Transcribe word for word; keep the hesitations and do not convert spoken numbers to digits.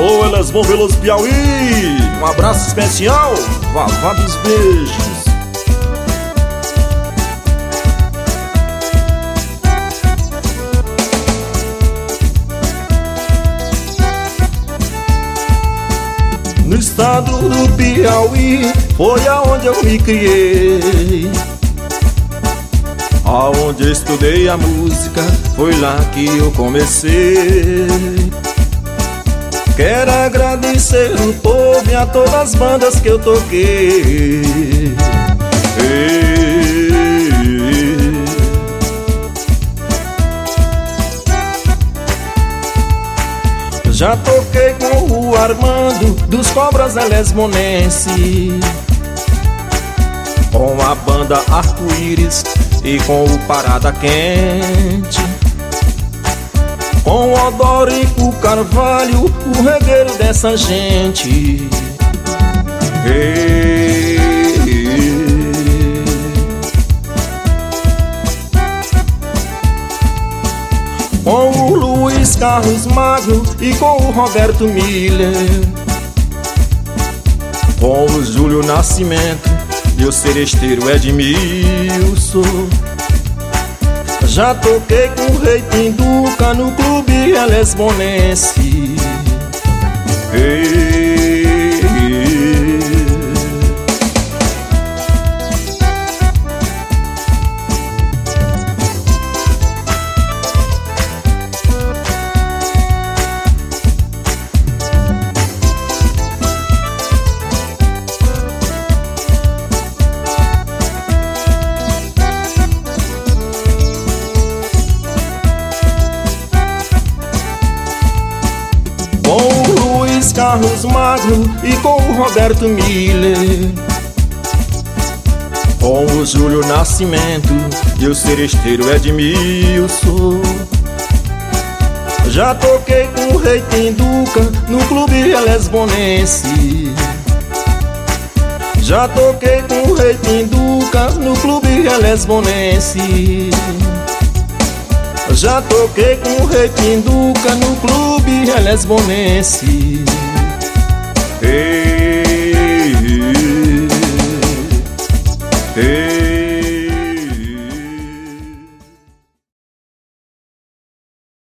Alô, elas vão pelos Piauí. Um abraço especial, Vavá dos Beijos. No estado do Piauí foi aonde eu me criei, aonde eu estudei a música, foi lá que eu comecei. Quero agradecer o povo e a todas as bandas que eu toquei. Já toquei com o Armando dos Cobras Lesmonense, com a banda Arco-Íris e com o Parada Quente, com o Odorico Carvalho, o regueiro dessa gente. Ei, com o Luiz Carlos Magno e com o Roberto Miller, com o Júlio Nascimento e o seresteiro Edmilson. Já toquei com o Rei Pinduca no Clube Lesmonense. Ei, com o Luiz Carlos Magno e com o Roberto Miller, com o Júlio Nascimento e o seresteiro Edmilson. Já toquei com o Rei Pinduca no Clube Lesmonense. Já toquei com o Rei Pinduca no Clube Lesmonense. Já toquei com o Rei Pinduca no Clube Lesmonense. Ei.